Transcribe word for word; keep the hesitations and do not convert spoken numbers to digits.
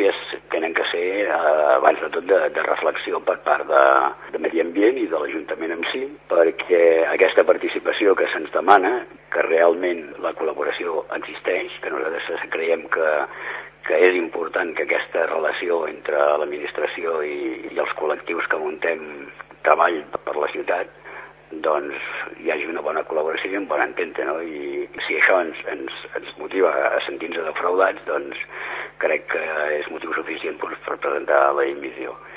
conferències tenen que ser, eh, abans de tot, de, de reflexió per part de, de Medi Ambient i de l'Ajuntament en si, perquè aquesta participació que se'ns demana, que realment la col·laboració existeix, que nosaltres creiem que, que és important que aquesta relació entre l'administració i, i els col·lectius que muntem treball per la ciutat, doncs hi hagi una bona col·laboració i un bon entente, no? I si això ens, ens, ens motiva a sentir-nos defraudats, doncs crec que és motiu suficient per presentar la dimissió.